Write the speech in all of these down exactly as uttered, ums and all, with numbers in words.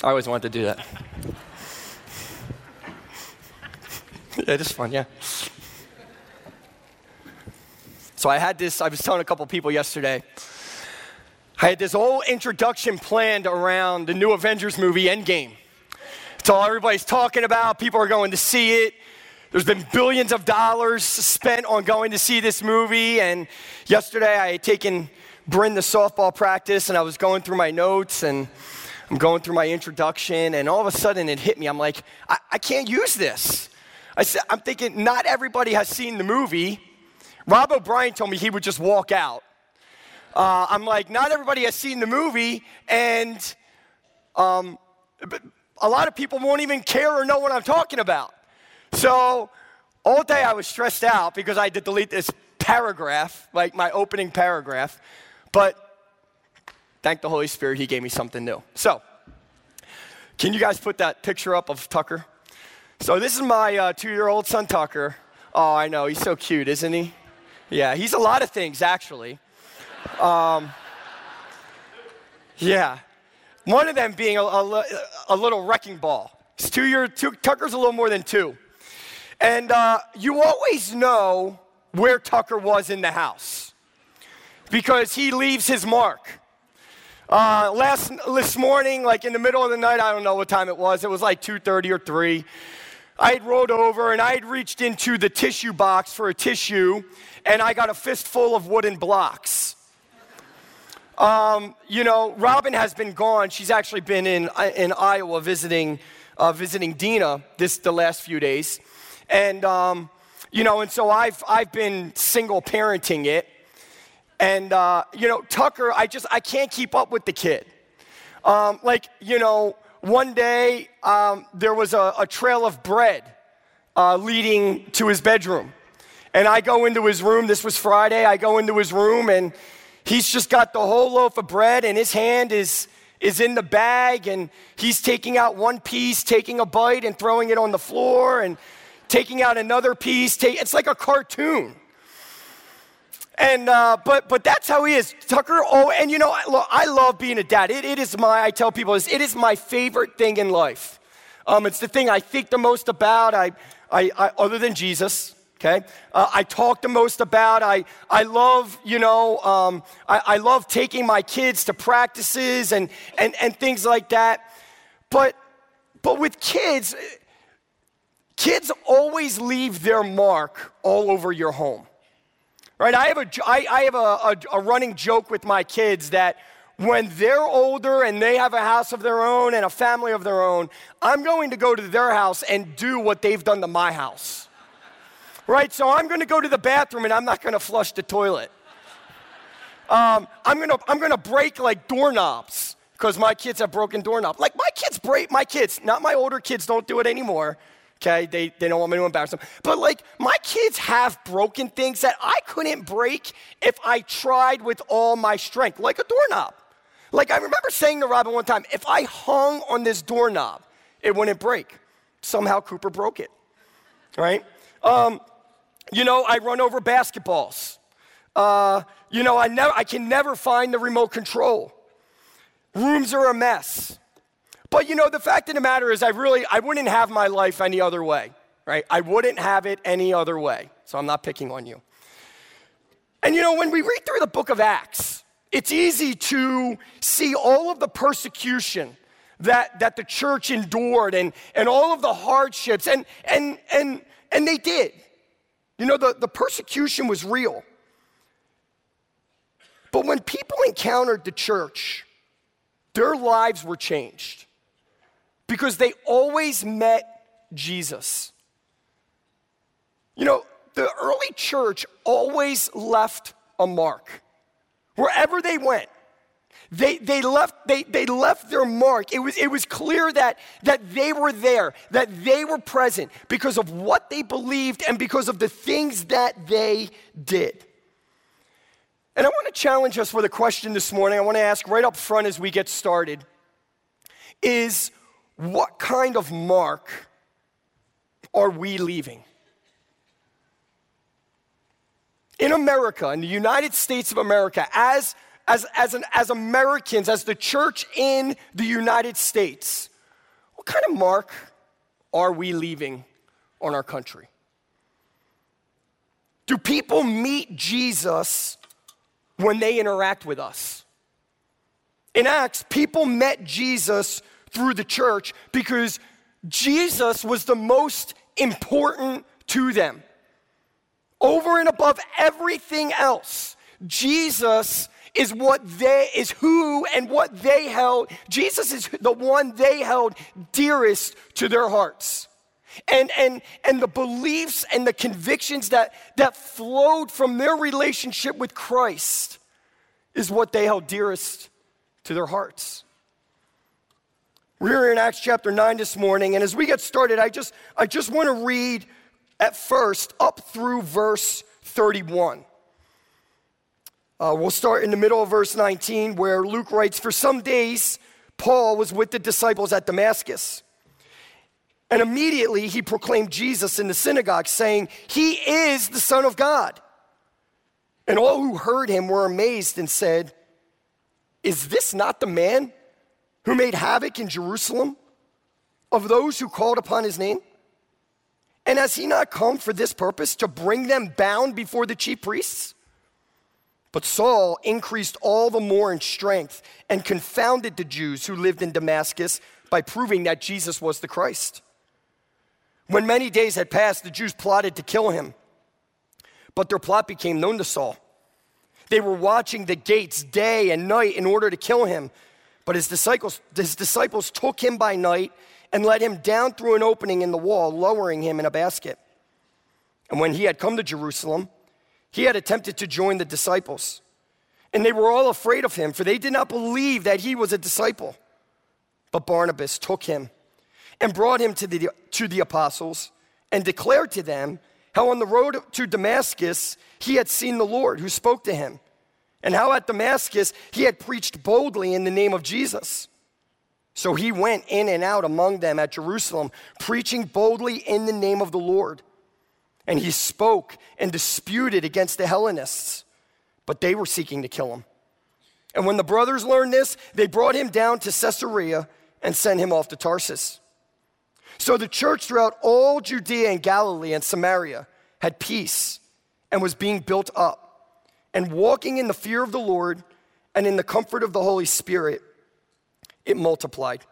I always wanted to do that. Yeah, it is fun, yeah. So I had this, I was telling a couple people yesterday, I had this whole introduction planned around the new Avengers movie, Endgame. It's all everybody's talking about. People are going to see it. There's been billions of dollars spent on going to see this movie. And yesterday I had taken Bryn to softball practice, and I was going through my notes, and I'm going through my introduction, and all of a sudden it hit me. I'm like, I, I can't use this. I said, I'm thinking not everybody has seen the movie. Rob O'Brien told me he would just walk out. Uh, I'm like, not everybody has seen the movie, and um, a lot of people won't even care or know what I'm talking about. So all day I was stressed out because I had to delete this paragraph, like my opening paragraph, but thank the Holy Spirit, he gave me something new. So can you guys put that picture up of Tucker? So this is my uh, two-year-old son, Tucker. Oh, I know, he's so cute, isn't he? Yeah, he's a lot of things, actually. Um, yeah, one of them being a, a, a little wrecking ball. He's two year, two, Tucker's a little more than two. And uh, you always know where Tucker was in the house because he leaves his mark. Uh, last this morning, like in the middle of the night, I don't know what time it was. It was like two thirty or three. I had rolled over and I had reached into the tissue box for a tissue, and I got a fistful of wooden blocks. Um, you know, Robin has been gone. She's actually been in in Iowa visiting uh, visiting Dina this the last few days, and um, you know, and so I've I've been single parenting it, and uh, you know, Tucker, I just I can't keep up with the kid. Um, like you know, one day um, there was a, a trail of bread uh, leading to his bedroom, and I go into his room. This was Friday. I go into his room and he's just got the whole loaf of bread, and his hand is, is in the bag, and he's taking out one piece, taking a bite, and throwing it on the floor, and taking out another piece. Take, it's like a cartoon. And uh, but but that's how he is, Tucker. Oh, and you know, I, lo- I love being a dad. It, it is my. I tell people this. It is my favorite thing in life. Um, it's the thing I think the most about. I, I, I other than Jesus. Okay, uh, I talk the most about. I I love you know um, I, I love taking my kids to practices and and and things like that. But but with kids, kids always leave their mark all over your home, right? I have a I, I have a, a, a running joke with my kids that when they're older and they have a house of their own and a family of their own, I'm going to go to their house and do what they've done to my house. Right, so I'm going to go to the bathroom and I'm not going to flush the toilet. Um, I'm going to I'm going to break like doorknobs because my kids have broken doorknobs. Like my kids break my kids, not my older kids don't do it anymore. Okay, they they don't want me to embarrass them. But like my kids have broken things that I couldn't break if I tried with all my strength, like a doorknob. Like I remember saying to Robin one time, if I hung on this doorknob, it wouldn't break. Somehow Cooper broke it. Right? Um, You know, I run over basketballs. Uh, you know, I never, I can never find the remote control. Rooms are a mess. But you know, the fact of the matter is, I really, I wouldn't have my life any other way, right? I wouldn't have it any other way. So I'm not picking on you. And you know, when we read through the book of Acts, it's easy to see all of the persecution that that the church endured and and all of the hardships, and and and and they did. You know, the, the persecution was real. But when people encountered the church, their lives were changed because they always met Jesus. You know, the early church always left a mark. Wherever they went, They they left they they left their mark. It was it was clear that that they were there, that they were present because of what they believed and because of the things that they did. And I want to challenge us with a question this morning. I want to ask right up front as we get started is, what kind of mark are we leaving? In America, in the United States of America, as As, as, an, as Americans, as the church in the United States, what kind of mark are we leaving on our country? Do people meet Jesus when they interact with us? In Acts, people met Jesus through the church because Jesus was the most important to them. Over and above everything else, Jesus is what they is who and what they held. Jesus is the one they held dearest to their hearts. And and and the beliefs and the convictions that, that flowed from their relationship with Christ is what they held dearest to their hearts. We're here in Acts chapter nine this morning, and as we get started, I just I just want to read at first up through verse thirty-one. Uh, we'll start in the middle of verse nineteen, where Luke writes, "For some days Paul was with the disciples at Damascus. And immediately he proclaimed Jesus in the synagogue, saying, 'He is the Son of God.' And all who heard him were amazed and said, 'Is this not the man who made havoc in Jerusalem of those who called upon his name? And has he not come for this purpose, to bring them bound before the chief priests?' But Saul increased all the more in strength and confounded the Jews who lived in Damascus by proving that Jesus was the Christ. When many days had passed, the Jews plotted to kill him, but their plot became known to Saul. They were watching the gates day and night in order to kill him, but his disciples, his disciples took him by night and let him down through an opening in the wall, lowering him in a basket. And when he had come to Jerusalem, he had attempted to join the disciples. And they were all afraid of him, for they did not believe that he was a disciple. But Barnabas took him and brought him to the, to the apostles and declared to them how on the road to Damascus he had seen the Lord who spoke to him, and how at Damascus he had preached boldly in the name of Jesus. So he went in and out among them at Jerusalem, preaching boldly in the name of the Lord. And he spoke and disputed against the Hellenists, but they were seeking to kill him. And when the brothers learned this, they brought him down to Caesarea and sent him off to Tarsus. So the church throughout all Judea and Galilee and Samaria had peace and was being built up, and walking in the fear of the Lord and in the comfort of the Holy Spirit, it multiplied.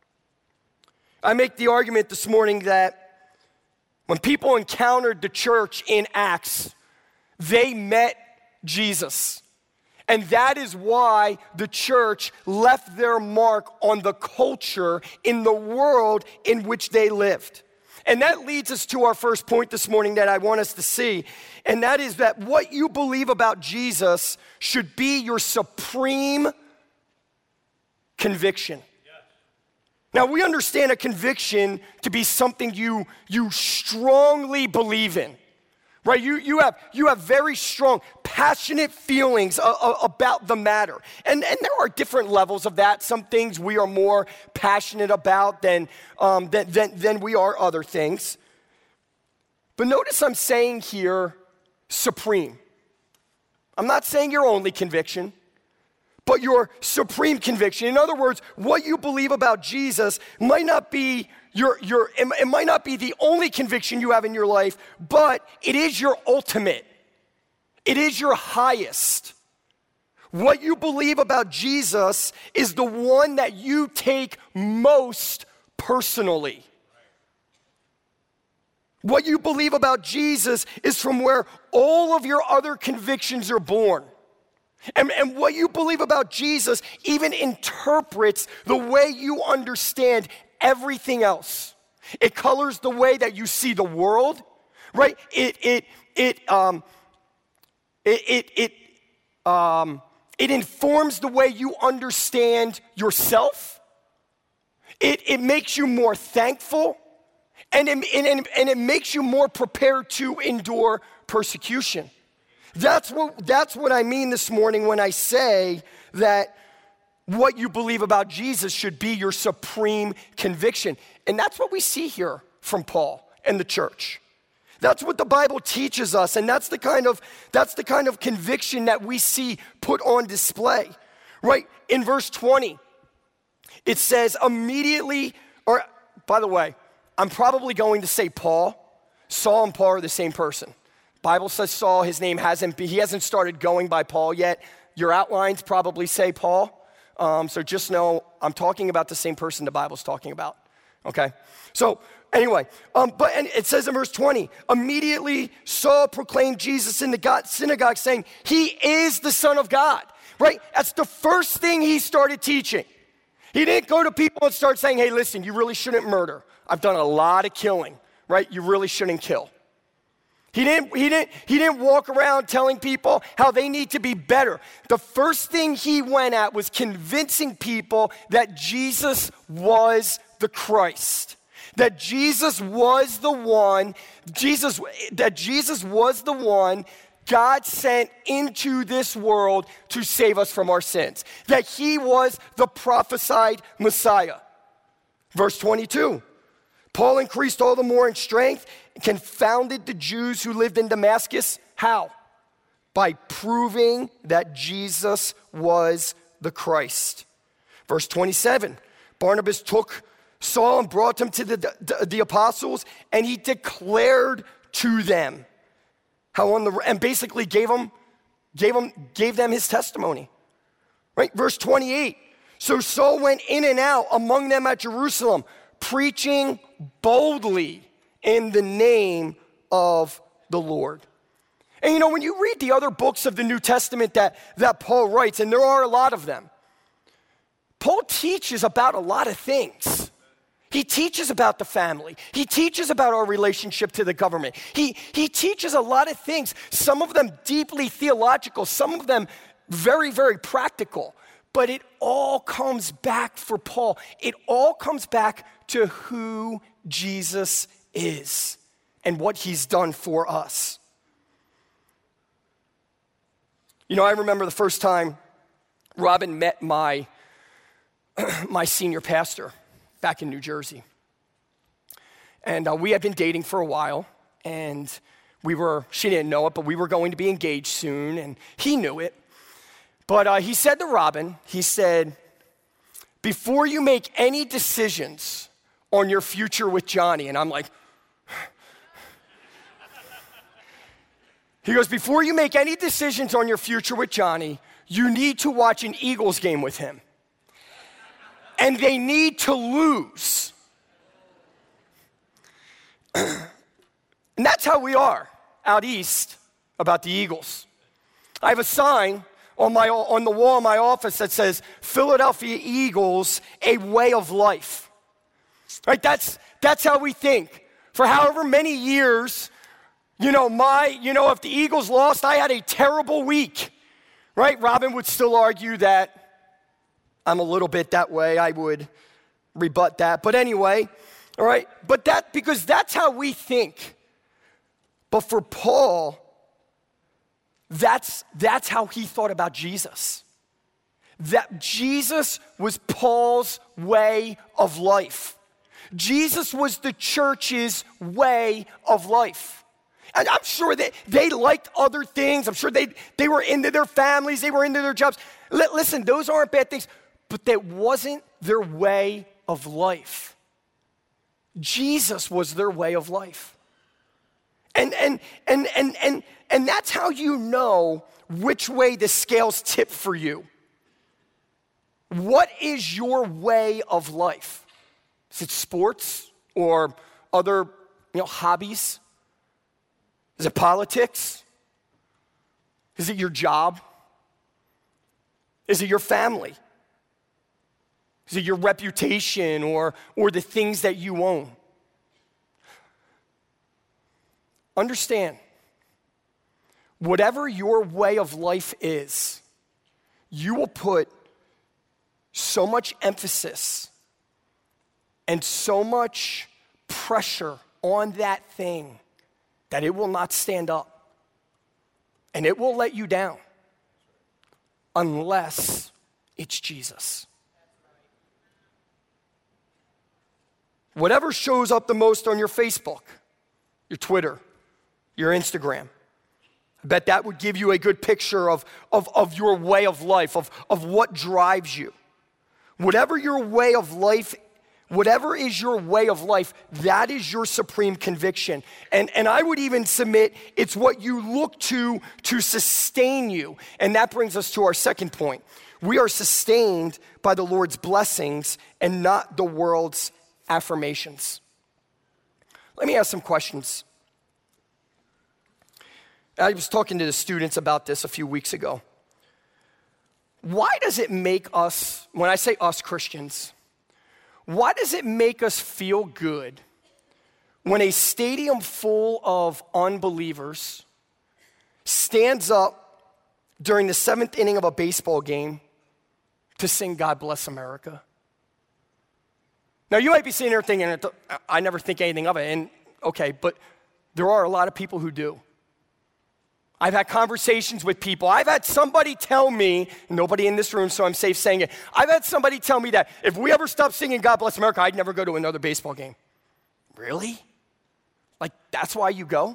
I make the argument this morning that when people encountered the church in Acts, they met Jesus. And that is why the church left their mark on the culture in the world in which they lived. And that leads us to our first point this morning that I want us to see, and that is that what you believe about Jesus should be your supreme conviction. Now, we understand a conviction to be something you, you strongly believe in, right? You, you, have, you have very strong, passionate feelings a, a, about the matter. And, and there are different levels of that. Some things we are more passionate about than, um, than, than, than we are other things. But notice I'm saying here, supreme. I'm not saying your only conviction, but your supreme conviction. In other words, what you believe about Jesus might not be your, your, it might not be the only conviction you have in your life, but it is your ultimate. It is your highest. What you believe about Jesus is the one that you take most personally. What you believe about Jesus is from where all of your other convictions are born. And, and what you believe about Jesus even interprets the way you understand everything else. It colors the way that you see the world, right? It it it um it it it um it informs the way you understand yourself. It it makes you more thankful, and it, and, and it makes you more prepared to endure persecution. That's what, that's what I mean this morning when I say that what you believe about Jesus should be your supreme conviction. And that's what we see here from Paul and the church. That's what the Bible teaches us, and that's the kind of, that's the kind of conviction that we see put on display. Right? In verse twenty, it says, immediately, or by the way, I'm probably going to say Paul. Saul and Paul are the same person. Bible says Saul, his name hasn't, he hasn't started going by Paul yet. Your outlines probably say Paul. Um, so just know I'm talking about the same person the Bible's talking about, okay? So anyway, um, but and it says in verse twenty, immediately Saul proclaimed Jesus in the God, synagogue saying, he is the Son of God, right? That's the first thing he started teaching. He didn't go to people and start saying, hey, listen, you really shouldn't murder. I've done a lot of killing, right? You really shouldn't kill. He didn't, he, didn't, he didn't walk around telling people how they need to be better. The first thing he went at was convincing people that Jesus was the Christ, that Jesus was the one, Jesus, that Jesus was the one God sent into this world to save us from our sins, that he was the prophesied Messiah. Verse twenty-two, Paul increased all the more in strength, confounded the Jews who lived in Damascus. How? By proving that Jesus was the Christ. Verse twenty-seven, Barnabas took Saul and brought him to the, the, the apostles, and he declared to them how on the, and basically gave them, gave them, gave them his testimony. Right? Verse twenty-eight, so Saul went in and out among them at Jerusalem, preaching boldly in the name of the Lord. And you know, when you read the other books of the New Testament that, that Paul writes, and there are a lot of them, Paul teaches about a lot of things. He teaches about the family. He teaches about our relationship to the government. He, he teaches a lot of things, some of them deeply theological, some of them very, very practical. But it all comes back for Paul. It all comes back to who Jesus is and what he's done for us. You know, I remember the first time Robin met my, my senior pastor back in New Jersey. And uh, we had been dating for a while, and we were, she didn't know it, but we were going to be engaged soon, and he knew it. But uh, he said to Robin, he said, before you make any decisions on your future with Johnny, and I'm like, he goes, before you make any decisions on your future with Johnny, you need to watch an Eagles game with him. And they need to lose. And that's how we are out east about the Eagles. I have a sign on my on the wall in my office that says, Philadelphia Eagles, a way of life. Right? That's that's how we think. For however many years, you know, my, you know, if the Eagles lost, I had a terrible week. Right? Robin would still argue that I'm a little bit that way. I would rebut that. But anyway, all right? But that, because that's how we think. But for Paul, that's, that's how he thought about Jesus. That Jesus was Paul's way of life. Jesus was the church's way of life. And I'm sure that they liked other things. I'm sure they, they were into their families. They were into their jobs. L- listen, those aren't bad things. But that wasn't their way of life. Jesus was their way of life. And and and and and and that's how you know which way the scales tip for you. What is your way of life? Is it sports or other, you know, hobbies? Is it politics? Is it your job? Is it your family? Is it your reputation or, or the things that you own? Understand, whatever your way of life is, you will put so much emphasis and so much pressure on that thing that it will not stand up. And it will let you down unless it's Jesus. Whatever shows up the most on your Facebook, your Twitter, your Instagram, I bet that would give you a good picture of, of, of your way of life, of, of what drives you. Whatever your way of life, whatever is your way of life, that is your supreme conviction. And, and I would even submit it's what you look to to sustain you. And that brings us to our second point. We are sustained by the Lord's blessings and not the world's affirmations. Let me ask some questions. I was talking to the students about this a few weeks ago. Why does it make us, when I say us Christians, why does it make us feel good when a stadium full of unbelievers stands up during the seventh inning of a baseball game to sing God Bless America? Now, you might be sitting there thinking, I never think anything of it, and okay, but there are a lot of people who do. I've had conversations with people. I've had somebody tell me, nobody in this room, so I'm safe saying it. I've had somebody tell me that if we ever stopped singing God Bless America, I'd never go to another baseball game. Really? Like, that's why you go?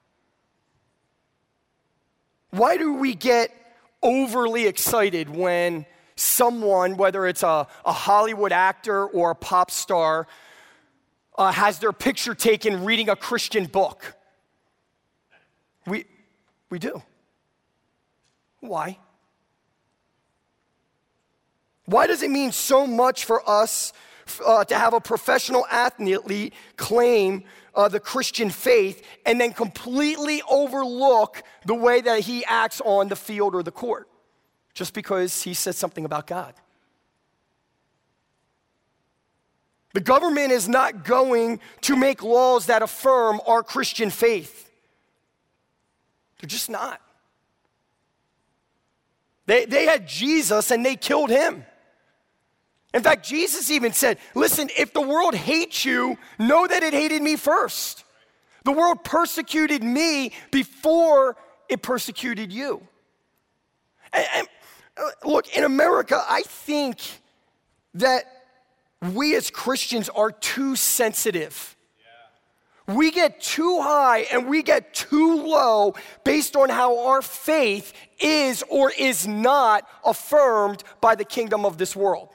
Why do we get overly excited when someone, whether it's a, a Hollywood actor or a pop star, uh, has their picture taken reading a Christian book? We... We do. Why? Why does it mean so much for us uh, to have a professional athlete claim uh, the Christian faith and then completely overlook the way that he acts on the field or the court just because he said something about God? The government is not going to make laws that affirm our Christian faith. They're just not. They, they had Jesus and they killed him. In fact, Jesus even said, listen, if the world hates you, know that it hated me first. The world persecuted me before it persecuted you. And, and uh, look, in America, I think that we as Christians are too sensitive. We get too high and we get too low based on how our faith is or is not affirmed by the kingdom of this world.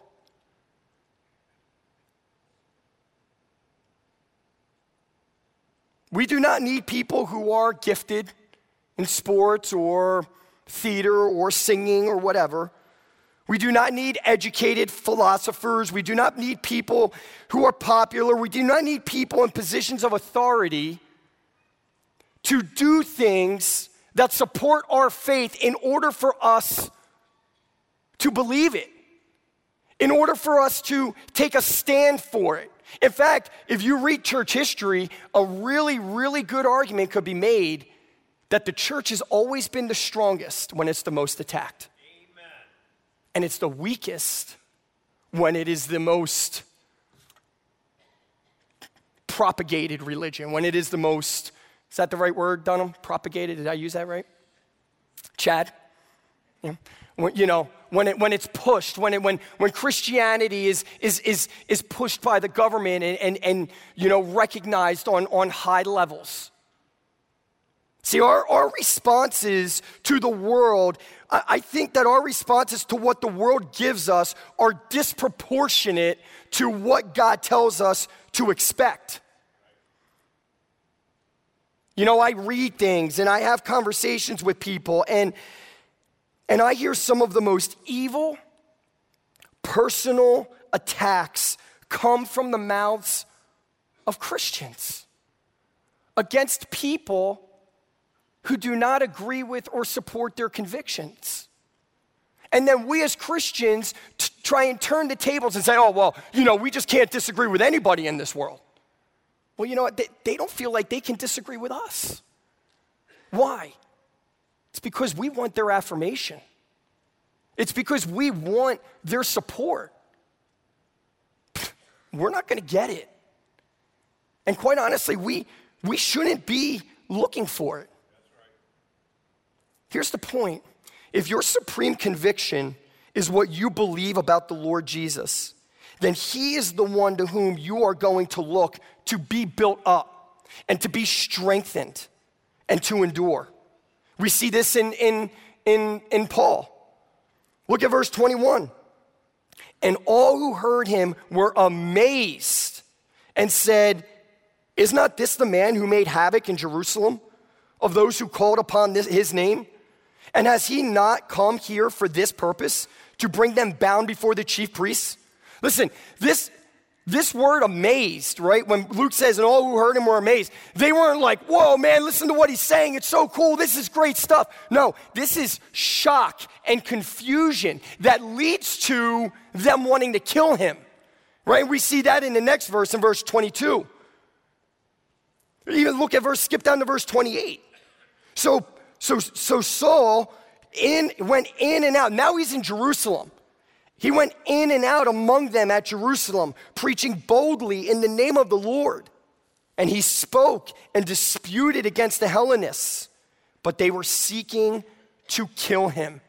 We do not need people who are gifted in sports or theater or singing or whatever. We do not need educated philosophers. We do not need people who are popular. We do not need people in positions of authority to do things that support our faith in order for us to believe it, in order for us to take a stand for it. In fact, if you read church history, a really, really good argument could be made that the church has always been the strongest when it's the most attacked. And it's the weakest when it is the most propagated religion, when it is the most, is that the right word, Dunham? Propagated, did I use that right? Chad? Yeah. When, you know, when it when it's pushed, when it when when Christianity is is is is pushed by the government and and, and you know recognized on, on high levels. See, our, our responses to the world, I, I think that our responses to what the world gives us are disproportionate to what God tells us to expect. You know, I read things and I have conversations with people and, and I hear some of the most evil, personal attacks come from the mouths of Christians against people who do not agree with or support their convictions. And then we as Christians t- try and turn the tables and say, oh, well, you know, we just can't disagree with anybody in this world. Well, you know what? They, they don't feel like they can disagree with us. Why? It's because we want their affirmation. It's because we want their support. We're not going to get it. And quite honestly, we, we shouldn't be looking for it. Here's the point. If your supreme conviction is what you believe about the Lord Jesus, then he is the one to whom you are going to look to be built up and to be strengthened and to endure. We see this in, in, in, in Paul. Look at verse twenty-one. And all who heard him were amazed and said, "Is not this the man who made havoc in Jerusalem of those who called upon this, his name? And has he not come here for this purpose, to bring them bound before the chief priests?" Listen, this, this word amazed, right? When Luke says, and all who heard him were amazed, they weren't like, "Whoa, man, listen to what he's saying. It's so cool. This is great stuff." No, this is shock and confusion that leads to them wanting to kill him, right? We see that in the next verse, in verse twenty-two. Even look at verse, skip down to verse twenty-eight. So, so, so Saul in, went in and out. Now he's in Jerusalem. He went in and out among them at Jerusalem, preaching boldly in the name of the Lord. And he spoke and disputed against the Hellenists, but they were seeking to kill him.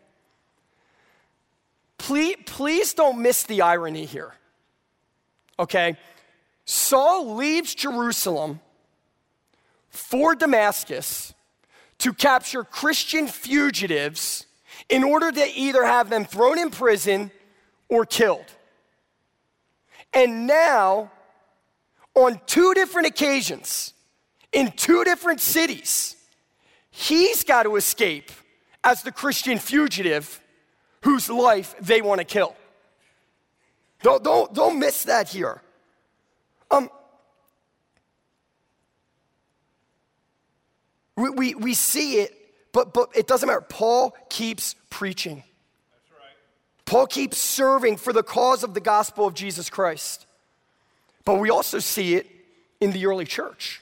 Please, please don't miss the irony here, okay? Saul leaves Jerusalem for Damascus to capture Christian fugitives in order to either have them thrown in prison or killed. And now, on two different occasions, in two different cities, he's got to escape as the Christian fugitive whose life they want to kill. Don't, don't, don't miss that here. Um, we, we, we see it, but, but it doesn't matter. Paul keeps preaching. That's right. Paul keeps serving for the cause of the gospel of Jesus Christ. But we also see it in the early church.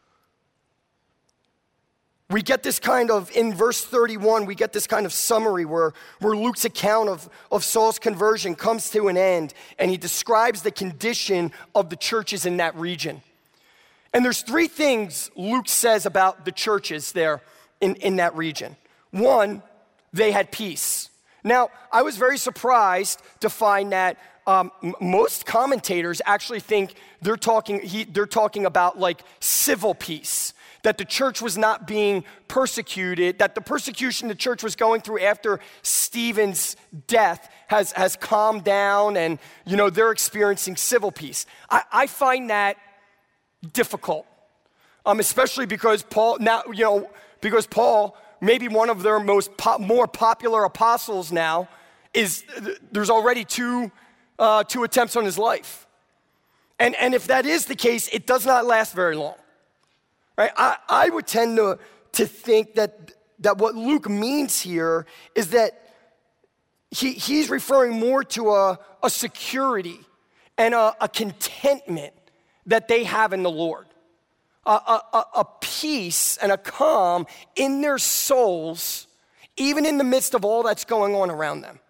We get this kind of, in verse thirty-one, we get this kind of summary where, where Luke's account of, of Saul's conversion comes to an end, and he describes the condition of the churches in that region. And there's three things Luke says about the churches there in, in that region. One, they had peace. Now, I was very surprised to find that um, m- most commentators actually think they're talking, he, they're talking about like civil peace. That the church was not being persecuted, that the persecution the church was going through after Stephen's death has, has calmed down, and, you know, they're experiencing civil peace. I, I find that difficult, um, especially because Paul, now, you know, because Paul, maybe one of their most po- more popular apostles now, is, there's already two, uh, two attempts on his life. And, and if that is the case, it does not last very long. Right? I, I would tend to, to think that, that what Luke means here is that he, he's referring more to a, a security and a, a contentment that they have in the Lord. A, a, a peace and a calm in their souls, even in the midst of all that's going on around them.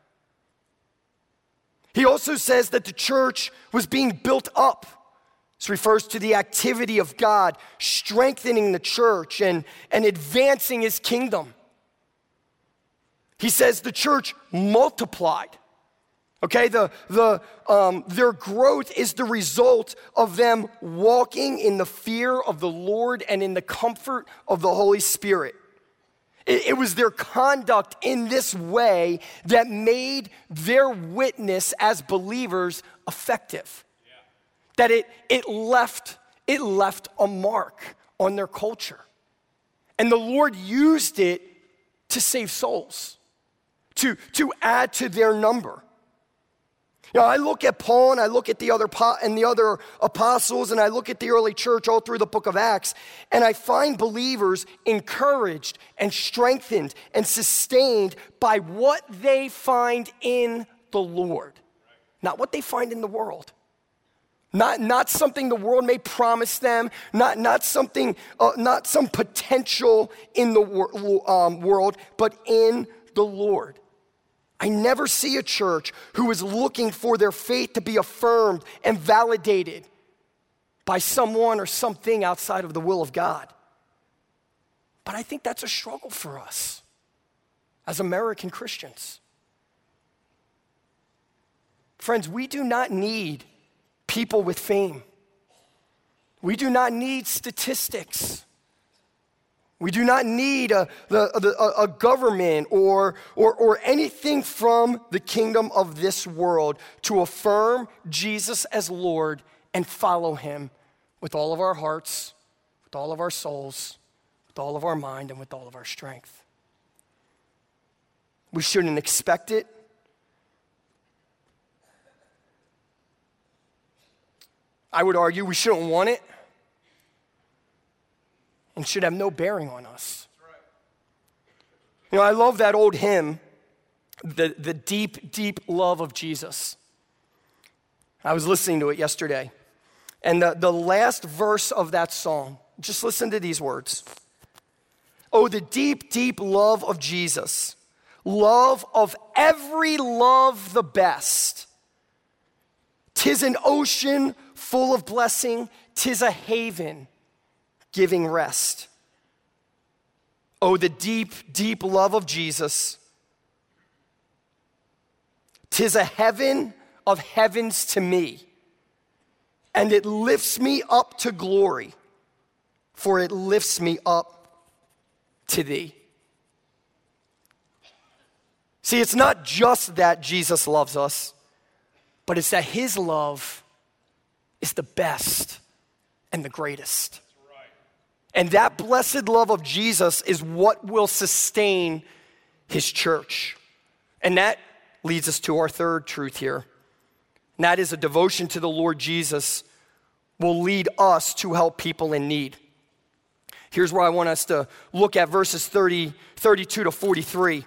He also says that the church was being built up. This refers to the activity of God strengthening the church and, and advancing his kingdom. He says the church multiplied. Okay, the, the, um, their growth is the result of them walking in the fear of the Lord and in the comfort of the Holy Spirit. It, it was their conduct in this way that made their witness as believers effective. That it, it, left, it left a mark on their culture. And the Lord used it to save souls, to, to add to their number. You know, I look at Paul and I look at the other and the other apostles and I look at the early church all through the book of Acts, and I find believers encouraged and strengthened and sustained by what they find in the Lord, not what they find in the world. Not, not something the world may promise them, not, not something, uh, not some potential in the wor- um, world, but in the Lord. I never see a church who is looking for their faith to be affirmed and validated by someone or something outside of the will of God. But I think that's a struggle for us as American Christians. Friends, we do not need people with fame. We do not need statistics. We do not need a, a, a government or, or, or anything from the kingdom of this world to affirm Jesus as Lord and follow him with all of our hearts, with all of our souls, with all of our mind, and with all of our strength. We shouldn't expect it. I would argue we shouldn't want it. And should have no bearing on us. You know, I love that old hymn, the, the deep, deep love of Jesus. I was listening to it yesterday. And the, the last verse of that song, just listen to these words. Oh, the deep, deep love of Jesus. Love of every love the best. 'Tis an ocean full of blessing. 'Tis a haven giving rest. Oh, the deep, deep love of Jesus. 'Tis a heaven of heavens to me, and it lifts me up to glory, for it lifts me up to thee. See, it's not just that Jesus loves us, but it's that his love is the best and the greatest. And that blessed love of Jesus is what will sustain his church. And that leads us to our third truth here. And that is a devotion to the Lord Jesus will lead us to help people in need. Here's where I want us to look at verses thirty, thirty-two to forty-three.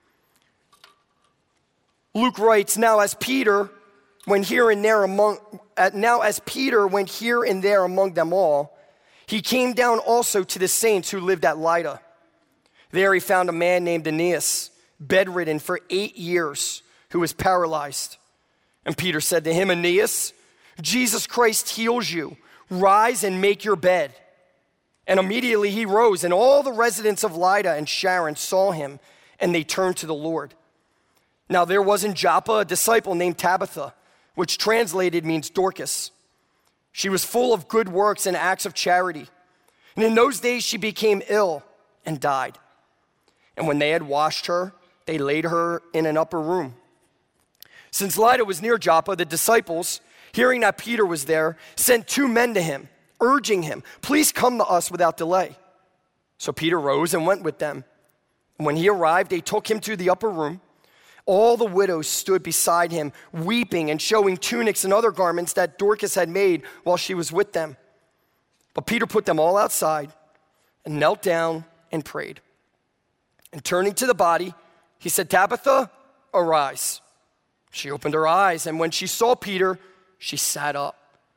Luke writes, now as Peter went here and there among, now as Peter went here and there among them all, he came down also to the saints who lived at Lydda. There he found a man named Aeneas, bedridden for eight years, who was paralyzed. And Peter said to him, Aeneas, Jesus Christ heals you. Rise and make your bed. And immediately he rose, and all the residents of Lydda and Sharon saw him, and they turned to the Lord. Now there was in Joppa a disciple named Tabitha, which translated means Dorcas. She was full of good works and acts of charity. And in those days she became ill and died. And when they had washed her, they laid her in an upper room. Since Lydda was near Joppa, the disciples, hearing that Peter was there, sent two men to him, urging him, please come to us without delay. So Peter rose and went with them. And when he arrived, they took him to the upper room. All the widows stood beside him, weeping and showing tunics and other garments that Dorcas had made while she was with them. But Peter put them all outside and knelt down and prayed. And turning to the body, he said, Tabitha, arise. She opened her eyes, and when she saw Peter, she sat up.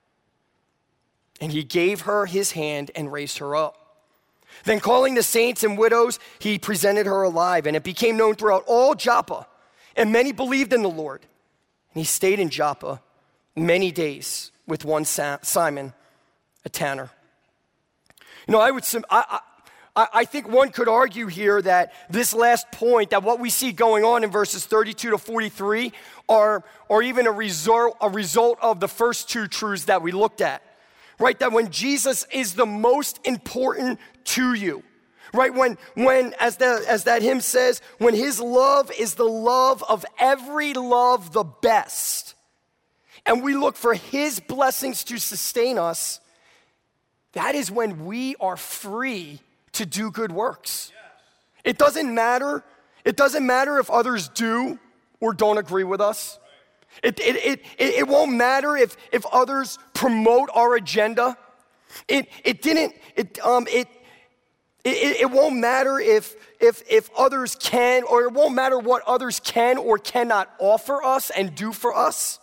And he gave her his hand and raised her up. Then calling the saints and widows, he presented her alive, and it became known throughout all Joppa. And many believed in the Lord. And he stayed in Joppa many days with one Simon, a tanner. You know, I would, I, I, I think one could argue here that this last point, that what we see going on in verses thirty-two to forty-three are, are even a result, a result of the first two truths that we looked at. Right, that when Jesus is the most important to you, right, when, when as, the, as that hymn says, when his love is the love of every love the best, and we look for his blessings to sustain us, that is when we are free to do good works. Yes. It doesn't matter, it doesn't matter if others do or don't agree with us. It, it, it, it, it won't matter if, if others promote our agenda. It, it didn't, it, um, it, it, it won't matter if, if, if others can, or it won't matter what others can or cannot offer us and do for us.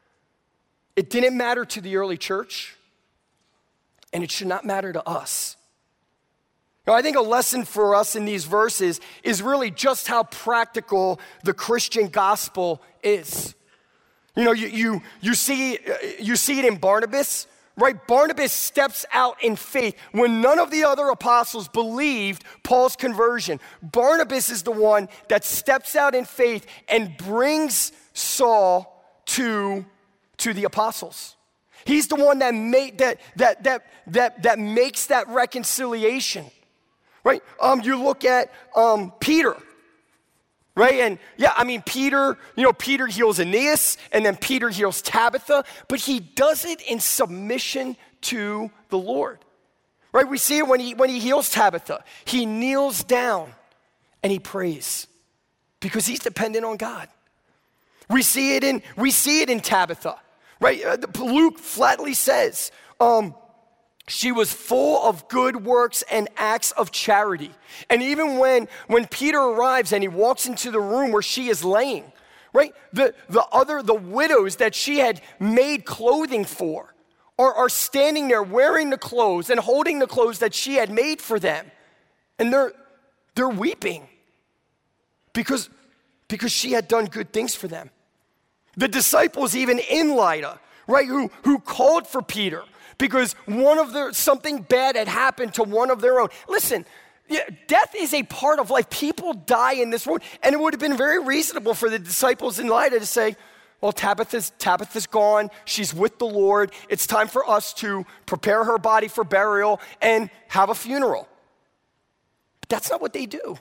It didn't matter to the early church, and it should not matter to us. Now, I think a lesson for us in these verses is really just how practical the Christian gospel is. You know, you, you, you, see, you see it in Barnabas, right? Barnabas steps out in faith when none of the other apostles believed Paul's conversion. Barnabas is the one that steps out in faith and brings Saul to, to the apostles. He's the one that, made, that, that, that, that, that makes that reconciliation. right? Um, you look at um, Peter, right? And yeah, I mean, Peter, you know, Peter heals Aeneas, and then Peter heals Tabitha, but he does it in submission to the Lord, right? We see it when he, when he heals Tabitha. He kneels down and he prays because he's dependent on God. We see it in, we see it in Tabitha, right? Uh, Luke flatly says, um, she was full of good works and acts of charity. And even when, when Peter arrives and he walks into the room where she is laying, right? The, the other, the widows that she had made clothing for are, are standing there wearing the clothes and holding the clothes that she had made for them. And they're, they're weeping because, because she had done good things for them. The disciples even in Lydda, right, who, who called for Peter, because one of their, something bad had happened to one of their own. Listen, yeah, death is a part of life. People die in this world. And it would have been very reasonable for the disciples in Lydda to say, well, Tabitha's, Tabitha's gone. She's with the Lord. It's time for us to prepare her body for burial and have a funeral. But that's not what they do.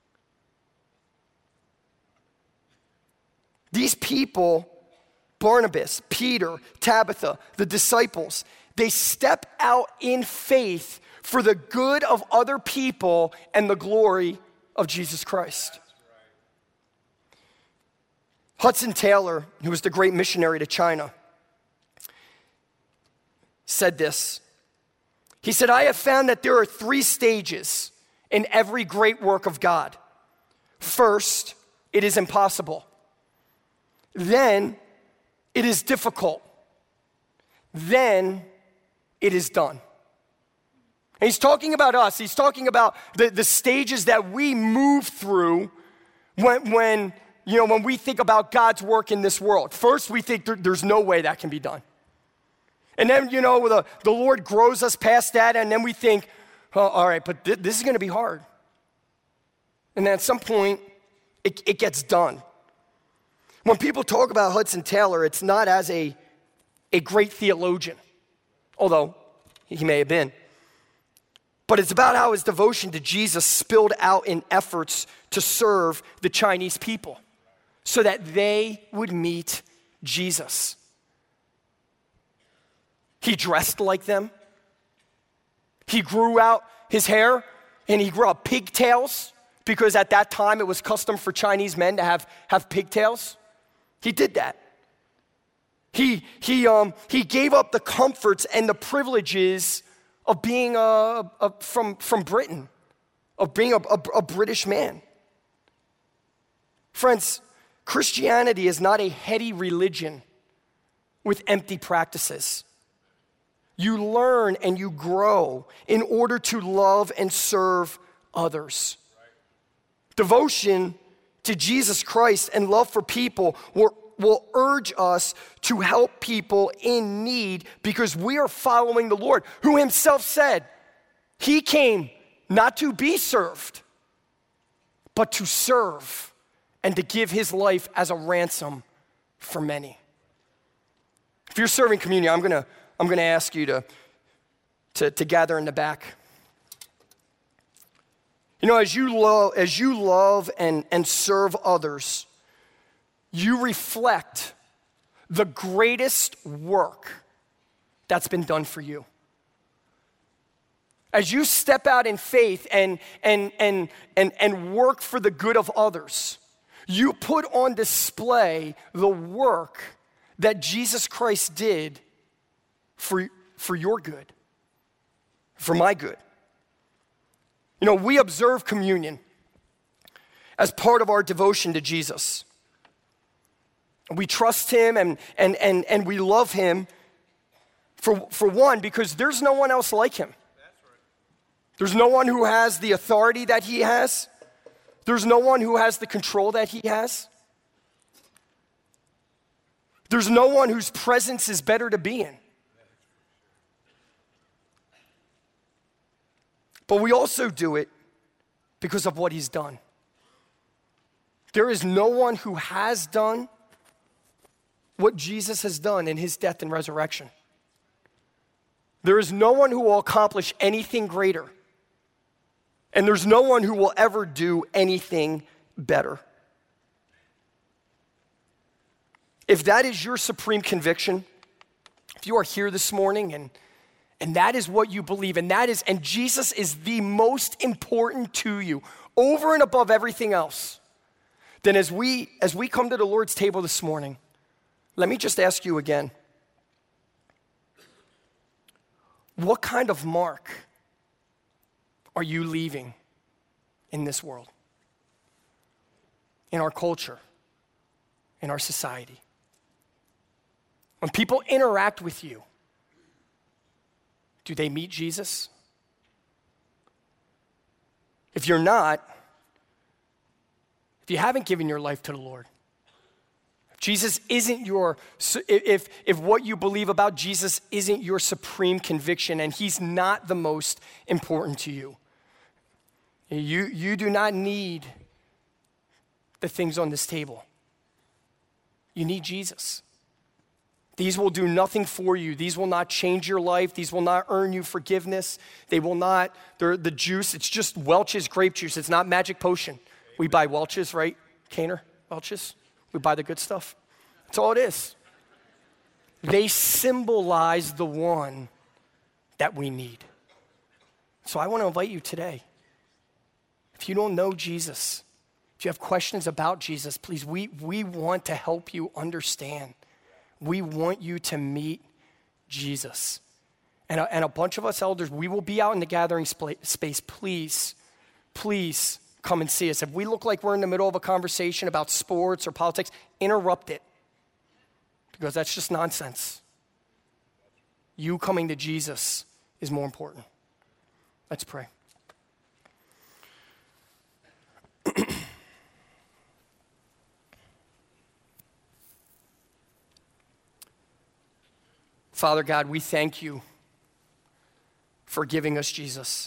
These people, Barnabas, Peter, Tabitha, the disciples, they step out in faith for the good of other people and the glory of Jesus Christ. Hudson Taylor, who was the great missionary to China, said this. He said, I have found that there are three stages in every great work of God. First, it is impossible. Then, it is difficult. Then, it is done. And he's talking about us. He's talking about the, the stages that we move through when, when, you know, when we think about God's work in this world. First, we think there, there's no way that can be done. And then, you know, the, the Lord grows us past that, and then we think, oh, all right, but th- this is going to be hard. And then at some point, it, it gets done. When people talk about Hudson Taylor, it's not as a, a great theologian, although he may have been. But it's about how his devotion to Jesus spilled out in efforts to serve the Chinese people so that they would meet Jesus. He dressed like them. He grew out his hair and he grew out pigtails because at that time it was custom for Chinese men to have, have pigtails. He did that. He, he, um, he gave up the comforts and the privileges of being a, a, from, from Britain, of being a, a, a British man. Friends, Christianity is not a heady religion with empty practices. You learn and you grow in order to love and serve others. Right. Devotion to Jesus Christ and love for people will, will urge us to help people in need because we are following the Lord, who himself said he came not to be served, but to serve and to give his life as a ransom for many. If you're serving communion, I'm gonna, I'm gonna ask you to, to, to gather in the back. You know, as you love, as you love and, and serve others, you reflect the greatest work that's been done for you. As you step out in faith and, and, and, and, and work for the good of others, you put on display the work that Jesus Christ did for, for your good, for my good. You know, we observe communion as part of our devotion to Jesus. We trust him and, and, and, and we love him for, for one, because there's no one else like him. That's right. There's no one who has the authority that he has. There's no one who has the control that he has. There's no one whose presence is better to be in. But we also do it because of what he's done. There is no one who has done what Jesus has done in his death and resurrection. There is no one who will accomplish anything greater And there's no one who will ever do anything better. If that is your supreme conviction, if you are here this morning and, and that is what you believe, and that is, and Jesus is the most important to you, over and above everything else, then as we as we come to the Lord's table this morning, let me just ask you again, what kind of mark are you leaving in this world, in our culture, in our society? When people interact with you, do they meet Jesus? If you're not, if you haven't given your life to the Lord, if Jesus isn't your, if, if what you believe about Jesus isn't your supreme conviction and he's not the most important to you, you, you do not need the things on this table. You need Jesus. These will do nothing for you. These will not change your life. These will not earn you forgiveness. They will not, they're the juice, it's just Welch's grape juice. It's not magic potion. We buy Welch's, right? Caner, Welch's. We buy the good stuff. That's all it is. They symbolize the one that we need. So I want to invite you today. If you don't know Jesus, if you have questions about Jesus, please, we, we want to help you understand. We want you to meet Jesus. And a, and a bunch of us elders, we will be out in the gathering sp- space. Please, please come and see us. If we look like we're in the middle of a conversation about sports or politics, interrupt it. Because that's just nonsense. You coming to Jesus is more important. Let's pray. Father God, we thank you for giving us Jesus.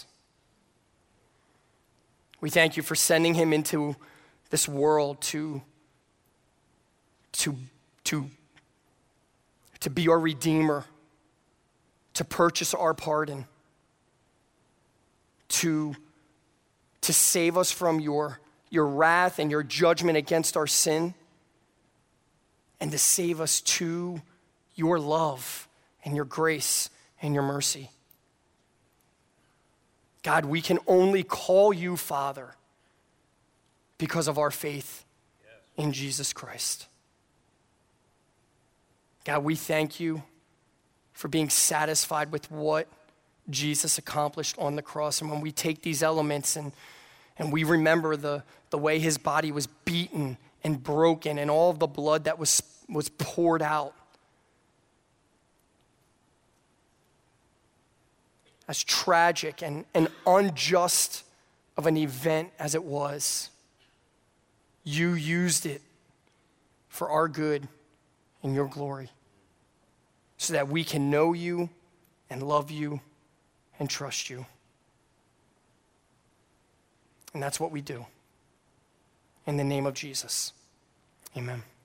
We thank you for sending him into this world to, to, to, to be our Redeemer, to purchase our pardon, to, to save us from your, your wrath and your judgment against our sin, and to save us to your love and your grace and your mercy. God, we can only call you Father because of our faith in Jesus Christ. God, we thank you for being satisfied with what Jesus accomplished on the cross. And when we take these elements and, and we remember the, the way his body was beaten and broken and all of the blood that was, was poured out, as tragic and, and unjust of an event as it was, you used it for our good and your glory so that we can know you and love you and trust you. And that's what we do. In the name of Jesus, amen.